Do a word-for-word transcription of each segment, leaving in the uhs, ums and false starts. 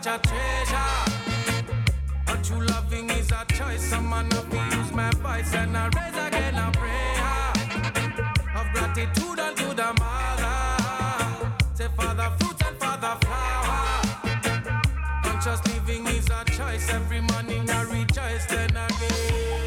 a treasure. But true loving is a choice. Some man of me use my voice and I raise again a prayer of gratitude unto the mother. Say father fruit and father flower. Conscious living is a choice. Every morning I rejoice then again.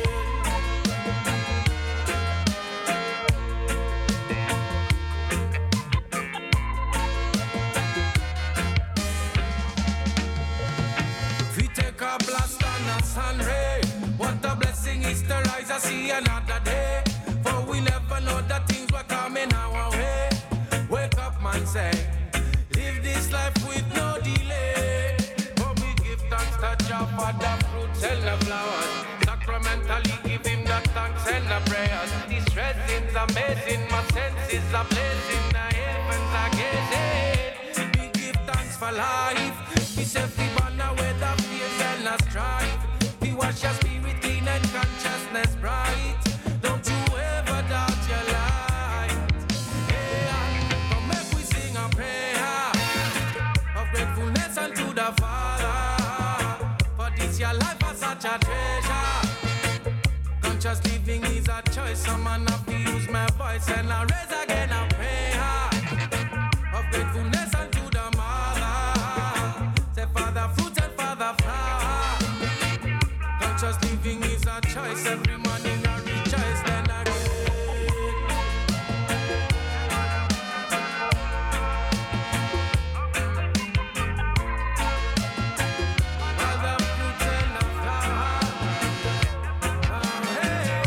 Sun ray. What a blessing is to rise and see another day. For we never know that things were coming our way. Wake up, man, say, live this life with no delay. For we give thanks to Jah for the fruits and the flowers. Sacramentally give him the thanks and the prayers. This resin's amazing, my senses are blazing, the heavens are gazing. We give thanks for life. We say we burn away the fears and the strife. Wash your spirit clean and consciousness bright. Don't you ever doubt your light. Yeah, come make we sing a prayer of gratefulness unto the Father. For this your life is such a treasure. Conscious living is a choice. Some man have to use my voice and I raise again a prayer of gratefulness unto the Mother. Say Father fruit and Father flower. Just living is a choice. Every morning I rejoice then again. All the fruits and the flower. Oh, hey.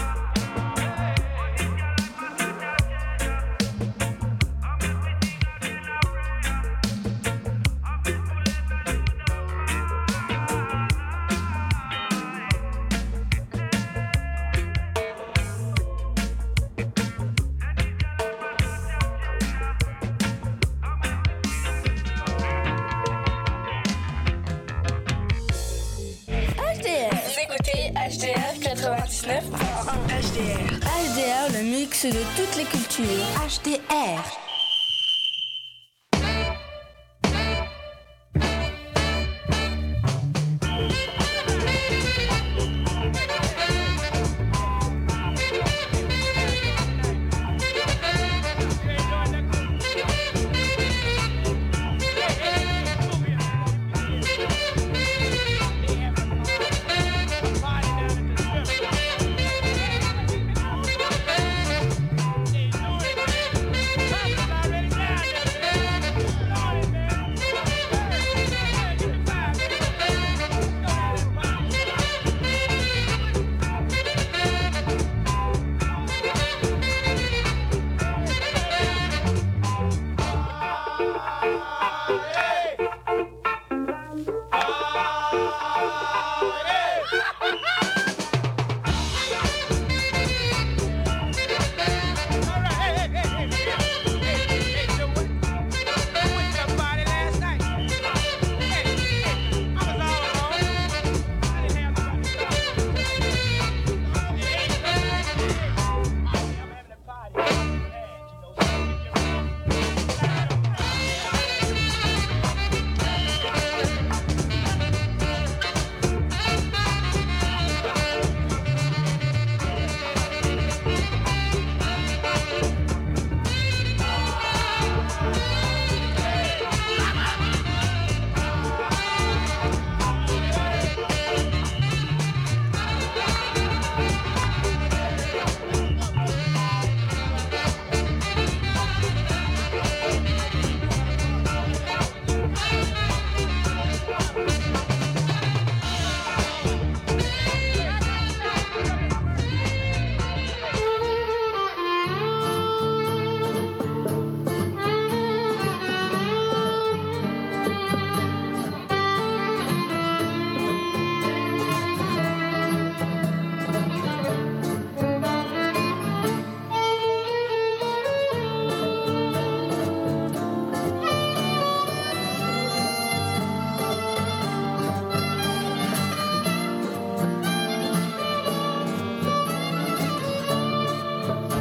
H D R quatre-vingt-dix-neuf point un. H D R. H D R, le mix de toutes les cultures. H D R.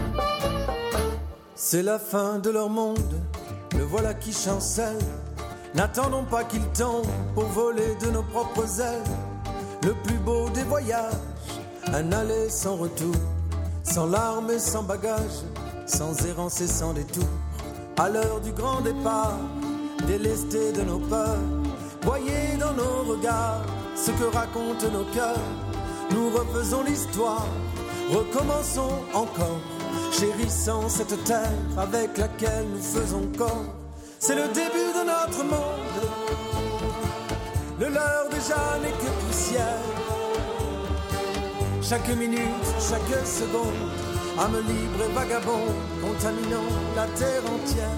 C'est la fin de leur monde, le voilà qui chancelle. N'attendons pas qu'il tombe pour voler de nos propres ailes. Le plus beau des voyages, un aller sans retour, sans larmes et sans bagages, sans errance et sans détour. À l'heure du grand départ, délestés de nos peurs, voyez dans nos regards ce que racontent nos cœurs. Nous refaisons l'histoire, recommençons encore, chérissant cette terre avec laquelle nous faisons corps. C'est le début de notre monde, le leur déjà n'est que poussière. Chaque minute, chaque seconde, âme libre et vagabond, contaminant la terre entière.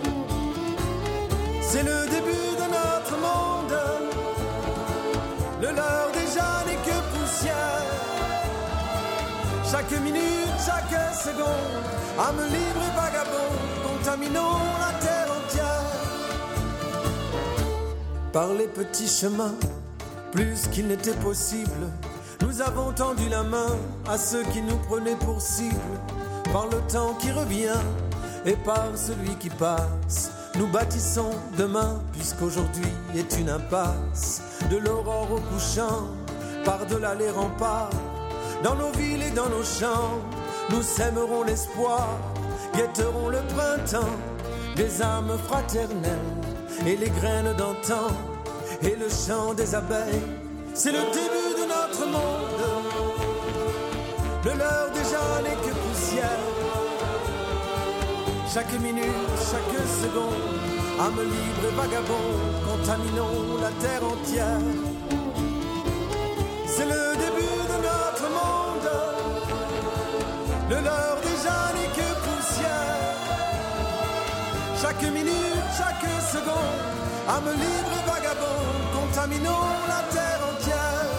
C'est le début de notre monde, le leur déjà n'est que poussière. Chaque minute, chaque seconde, âme libre et vagabond, contaminant la terre entière. Par les petits chemins, plus qu'il n'était possible, nous avons tendu la main à ceux qui nous prenaient pour cible. Par le temps qui revient et par celui qui passe, nous bâtissons demain, puisqu'aujourd'hui est une impasse. De l'aurore au couchant, par-delà les remparts, dans nos villes et dans nos champs, nous sèmerons l'espoir, guetterons le printemps, des âmes fraternelles et les graines d'antan et le chant des abeilles. C'est le début de notre monde, le leur déjà n'est que poussière. Chaque minute, chaque seconde, âme libre et vagabond, contaminons la terre entière. C'est le début de notre monde, le leur déjà n'est que poussière. Chaque minute, chaque seconde, âme libre et vagabond, contaminons la terre entière.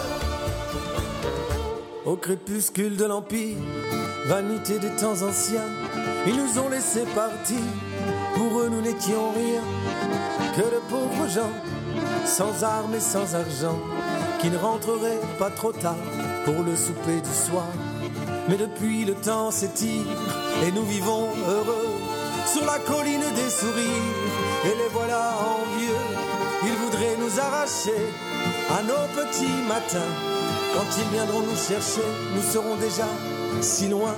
Au crépuscule de l'Empire, vanité des temps anciens, ils nous ont laissé partir, pour eux nous n'étions rien, que de pauvres gens, sans armes et sans argent, qui ne rentreraient pas trop tard pour le souper du soir. Mais depuis le temps s'étire, et nous vivons heureux, sur la colline des sourires, et les voilà envieux. Ils voudraient nous arracher à nos petits matins. Quand ils viendront nous chercher, nous serons déjà si loin.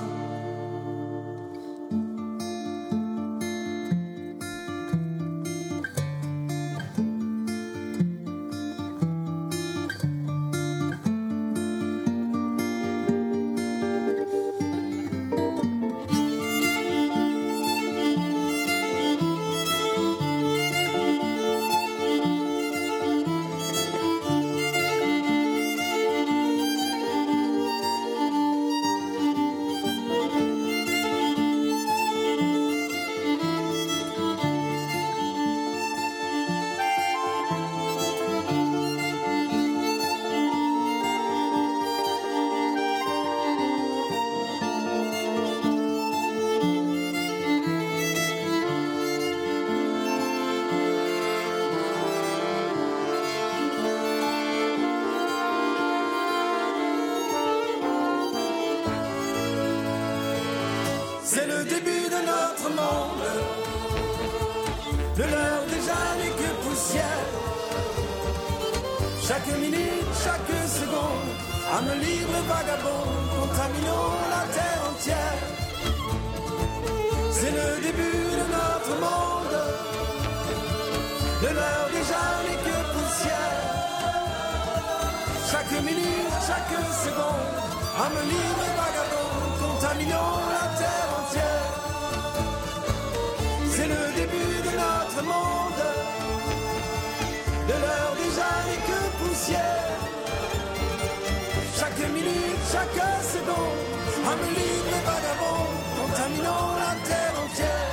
C'est le début de notre monde, le leur déjà n'est que poussière. Chaque minute, chaque seconde, âme libre et vagabond, contaminons la terre entière. C'est le début de notre monde, le leur déjà n'est que poussière. Chaque minute, chaque seconde, âme libre et vagabond, contaminons la terre entière. C'est le début de notre monde, de l'heure déjà n'est que poussière. Chaque minute, chaque seconde, âme libre et vagabond, contaminons la terre entière.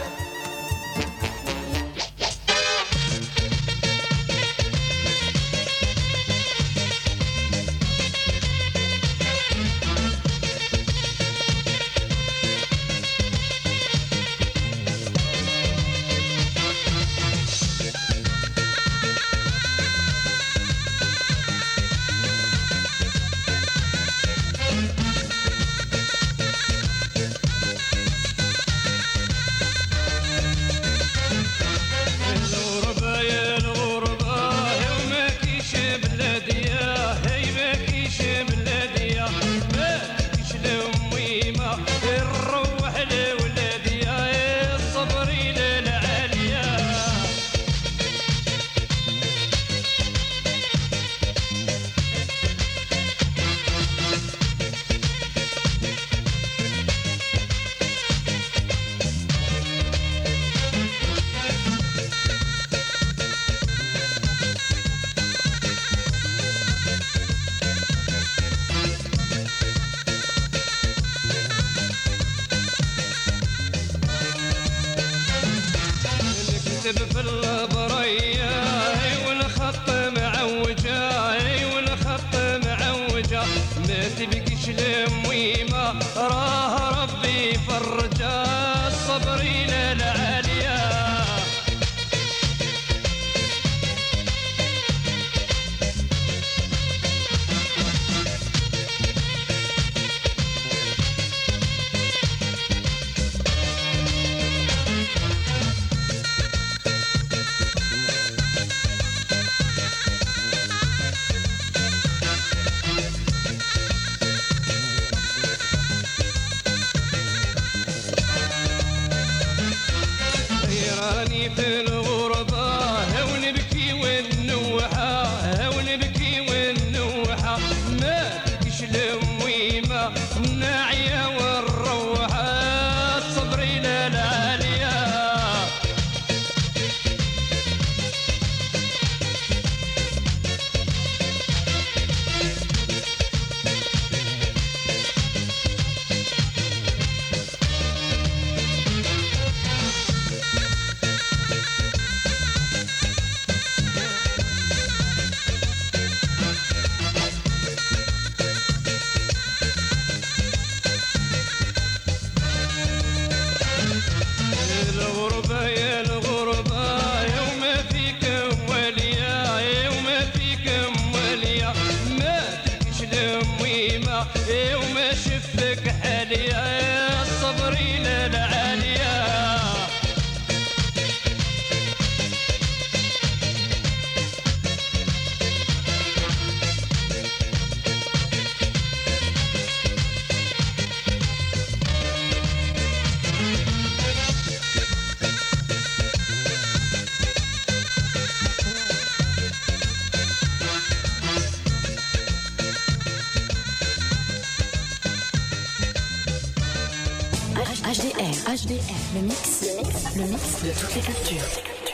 نكتب في البرية والخط معوجة والخط معوجة ما تبكيش لمويمة راه ربي فرجة الصبر إلى العالية في الغربة ونبكي ونوحة ونبكي ونوحة ما تبكيش لمويمة ناعية والروحة الصبر إلى العالية وما شفك حاليا الصبر إلى العالية H D R, H D R, le mix, le mix, le mix de toutes les cultures.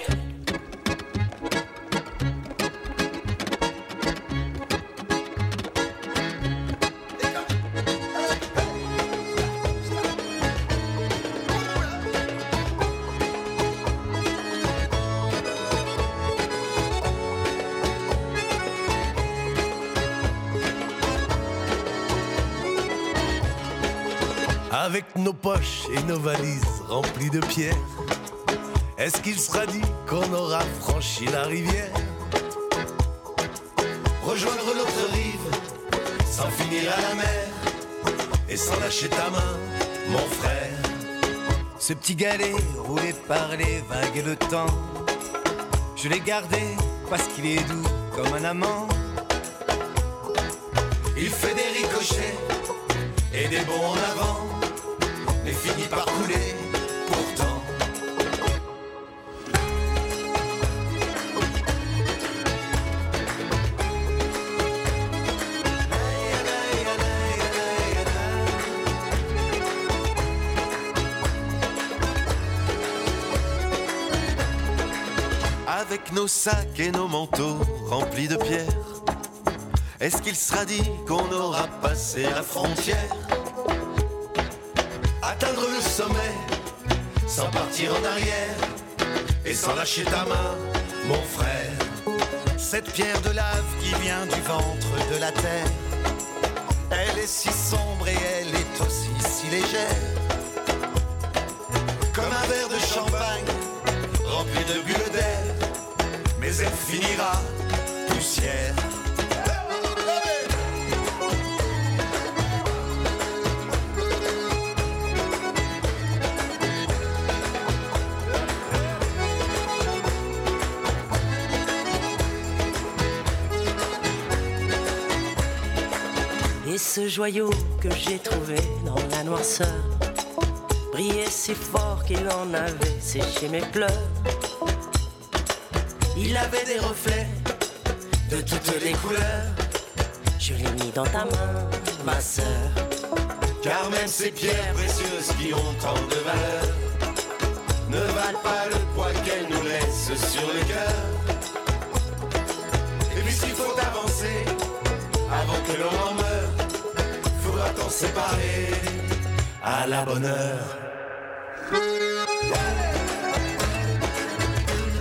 Avec nos poches et nos valises remplies de pierres, est-ce qu'il sera dit qu'on aura franchi la rivière? Rejoindre l'autre rive, sans finir à la mer, et sans lâcher ta main, mon frère. Ce petit galet roulé par les vagues et le temps, je l'ai gardé parce qu'il est doux comme un amant. Il fait des ricochets et des bonds en avant, et finit par couler pourtant. Avec nos sacs et nos manteaux remplis de pierres, est-ce qu'il sera dit qu'on aura passé la frontière? Atteindre le sommet, sans partir en arrière, et sans lâcher ta main, mon frère. Cette pierre de lave qui vient du ventre de la terre, elle est si sombre et elle est aussi si légère, comme un verre de champagne, rempli de bulles d'air, mais elle finira poussière. Et ce joyau que j'ai trouvé dans la noirceur brillait si fort qu'il en avait séché mes pleurs. Il avait des reflets de toutes les couleurs. Je l'ai mis dans ta main, ma sœur. Car même ces pierres précieuses qui ont tant de valeur ne valent pas le poids qu'elles nous laissent sur le cœur. Et puisqu'il faut avancer avant que l'on en meure, faudra t'en séparer à la bonne heure.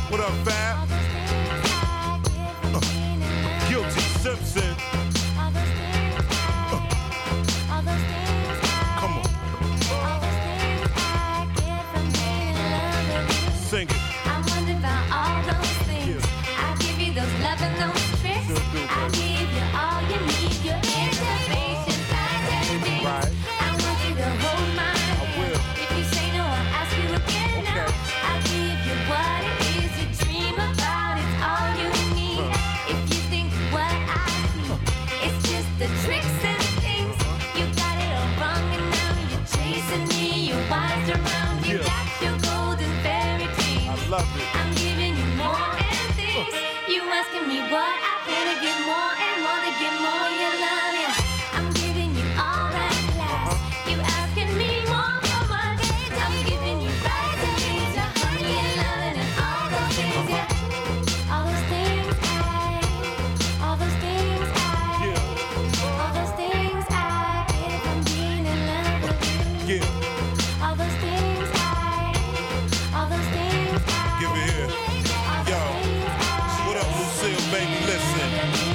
What up, Fab? Uh, Guilty Simpson. Uh, come on. Sing it. I wonder about all those things. Yeah. I give you those love and those tricks. Sure do, I give you all you need. Your information, find right. I want you to hold my hand. I will. If you say no, I'll ask you again. Okay. Now I'll give you what it is you dream about. It's all you need. Huh. If you think what I see, huh. it's just the tricks and things. Uh-huh. You got it all wrong and now you're chasing me. You're wise around. You yeah. got your golden fairy dreams. I love it. I'm giving you more and things. Uh. You asking me what I can to get more and more to get more. You love you. I'm giving you all that class. Uh-huh. You asking me more for what? I'm giving you right things. Your honey and loving and all those things. Yeah. All those things I, all those things I, yeah. all those things I get from being in love with you. Yeah. All those things I, all those things I. Give it here. Yo. What up, Lucille, baby? Listen.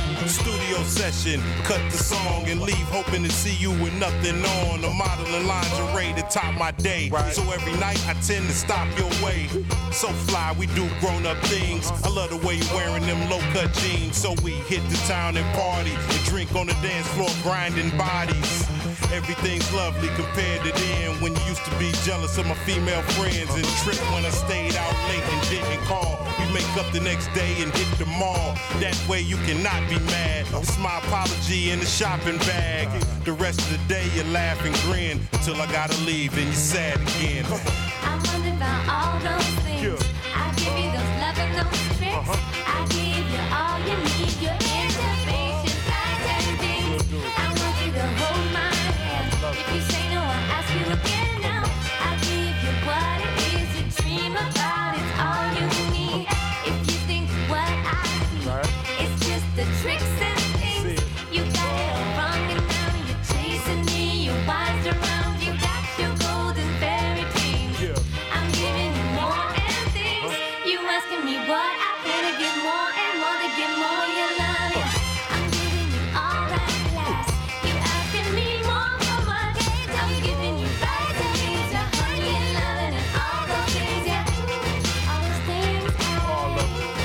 Studio session, cut the song and leave hoping to see you with nothing on. A modeling lingerie to top my day. Right. So every night I tend to stop your way. So fly, we do grown up things. I love the way you're wearing them low cut jeans. So we hit the town and party and drink on the dance floor, grinding bodies. Everything's lovely compared to then when you used to be jealous of my female friends and trip when I stayed out late and didn't call. We make up the next day and hit the mall. That way you cannot be mad. It's my apology in the shopping bag. The rest of the day you laugh and grin until I gotta leave and you're sad again. I wonder about all those things. Yeah. I give you those love and those tricks. Uh-huh. I give you all you need. Your information, find and things. I want you to hold my hand. If you say no, I'll ask you again now. I'll give you what it is you dream about. It's all you need. If you think what I see, right. it's just the tricks and things. You got it all wrong and now you're chasing me. You're wise around. You got your golden fairy dreams. Yeah. I'm giving you more and things. Huh? You asking me what I can to get more and more to get more. You love it. I'm giving you all that class. You asking me more for what? I'm giving you right things. Your honey and loving and all those things. Yeah. All those things I, all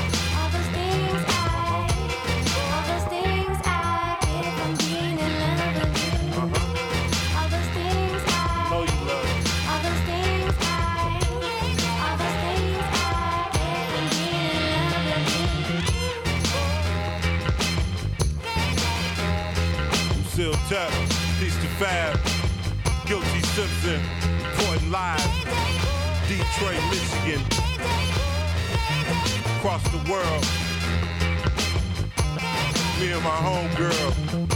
those things I, all those things I get from being in love with you. Uh-huh. All those things I, know you love it. all those things I, all those things I get from being in love with you. Lucille Tap, Peace to Fab, Guilty Simpson, reporting live, Detroit, Michigan, across the world. Me and my homegirl.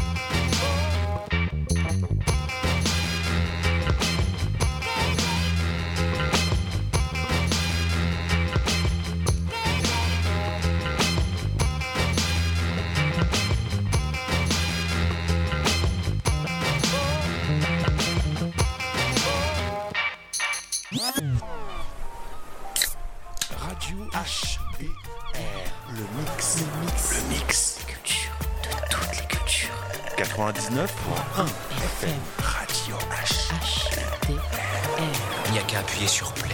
Radio H B R, le mix, le mix, le mix. Culture de toutes les cultures. quatre-vingt-dix-neuf point un F M, Radio H. H D R. Il n'y a qu'à appuyer sur play.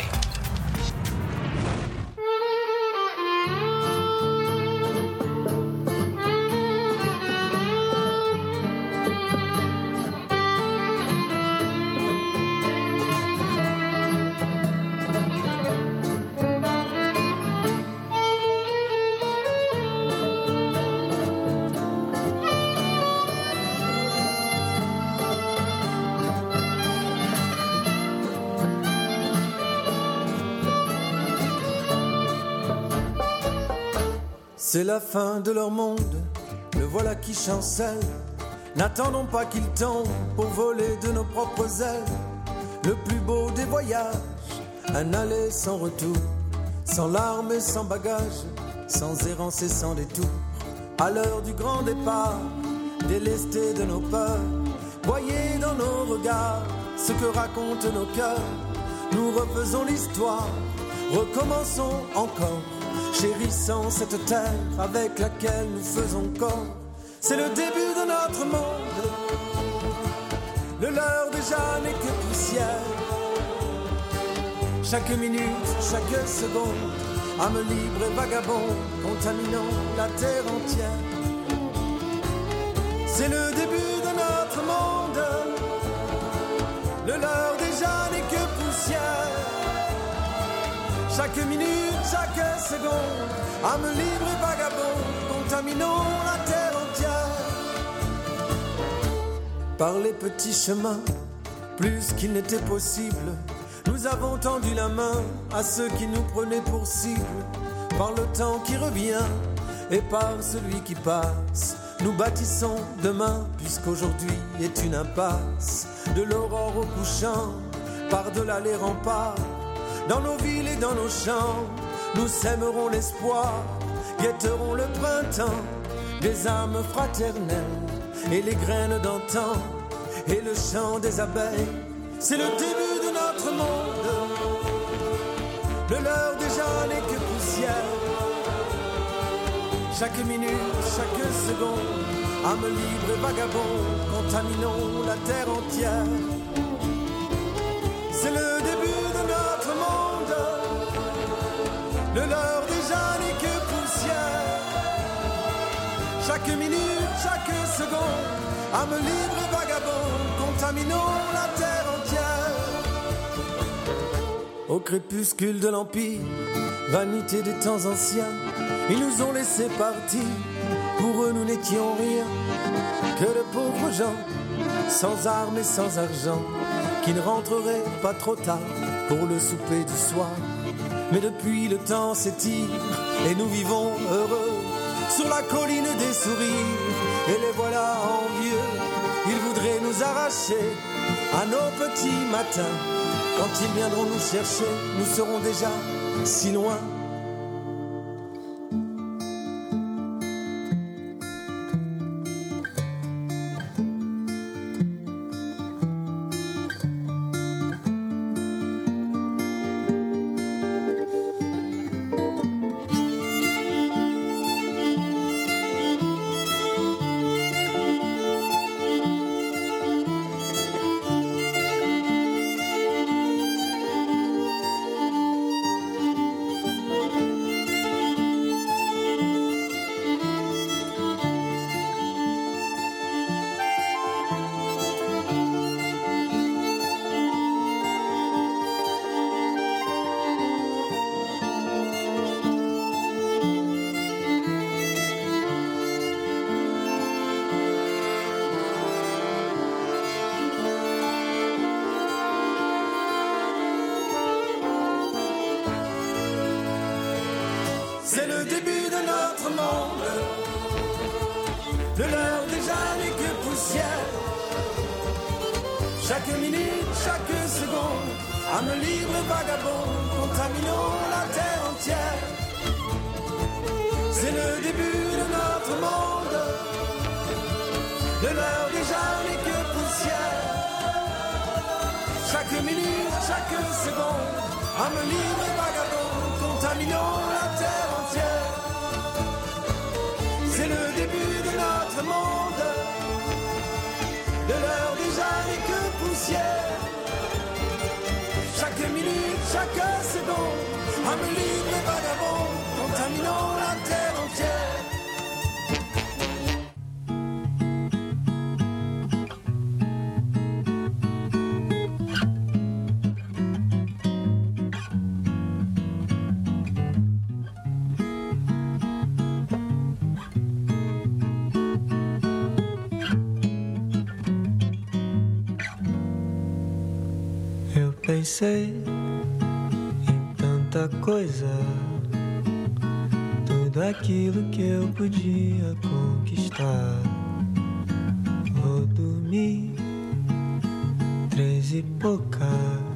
C'est la fin de leur monde, le voilà qui chancelle. N'attendons pas qu'il tombe pour voler de nos propres ailes. Le plus beau des voyages, un aller sans retour, sans larmes et sans bagages, sans errance et sans détour. À l'heure du grand départ, délestés de nos peurs, voyez dans nos regards ce que racontent nos cœurs. Nous refaisons l'histoire, recommençons encore. chérissant cette terre avec laquelle nous faisons corps. C'est le début de notre monde, le leur déjà n'est que poussière. Chaque minute, chaque seconde, âme libre et vagabond, contaminant la terre entière. C'est le début de notre monde, le leur déjà n'est que poussière. Chaque minute, chaque seconde, âme libre et vagabond, contaminant la terre entière. Par les petits chemins, plus qu'il n'était possible, nous avons tendu la main à ceux qui nous prenaient pour cible. Par le temps qui revient et par celui qui passe, nous bâtissons demain, puisqu'aujourd'hui est une impasse. De l'aurore au couchant, par-delà les remparts, dans nos villes et dans nos champs, nous sèmerons l'espoir, guetterons le printemps, des âmes fraternelles et les graines d'antan et le chant des abeilles. C'est le début de notre monde, le leur déjà n'est que poussière. Chaque minute, chaque seconde, âme libre et vagabond, contaminons la terre entière. C'est le début de notre monde, le leur déjà n'est que poussière. Chaque minute, chaque seconde, âme libre et vagabond, contaminons la terre entière. Au crépuscule de l'Empire, vanité des temps anciens, ils nous ont laissé partir, pour eux nous n'étions rien, que de pauvres gens, sans armes et sans argent, qui ne rentreraient pas trop tard pour le souper du soir. Mais depuis le temps s'étire, et nous vivons heureux, sur la colline des sourires, et les voilà envieux. Ils voudraient nous arracher à nos petits matins. Quand ils viendront nous chercher, nous serons déjà si loin. C'est le début de notre monde, le leur déjà n'est que poussière. Chaque minute, chaque seconde, âme libre et vagabond, contaminons la terre entière. C'est le début de notre monde, le leur déjà n'est que poussière. Chaque minute, chaque seconde, âme libre et vagabond, contaminons la terre entière. C'est le début de notre monde, de l'heure déjà n'est que poussière. Chaque minute, chaque seconde, âme libre et vagabond, contaminons la terre entière. Pensei em tanta coisa, tudo aquilo que eu podia conquistar. Vou dormir três e pouca.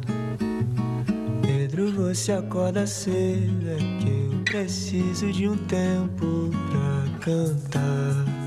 Pedro, você acorda cedo, é que eu preciso de um tempo pra cantar.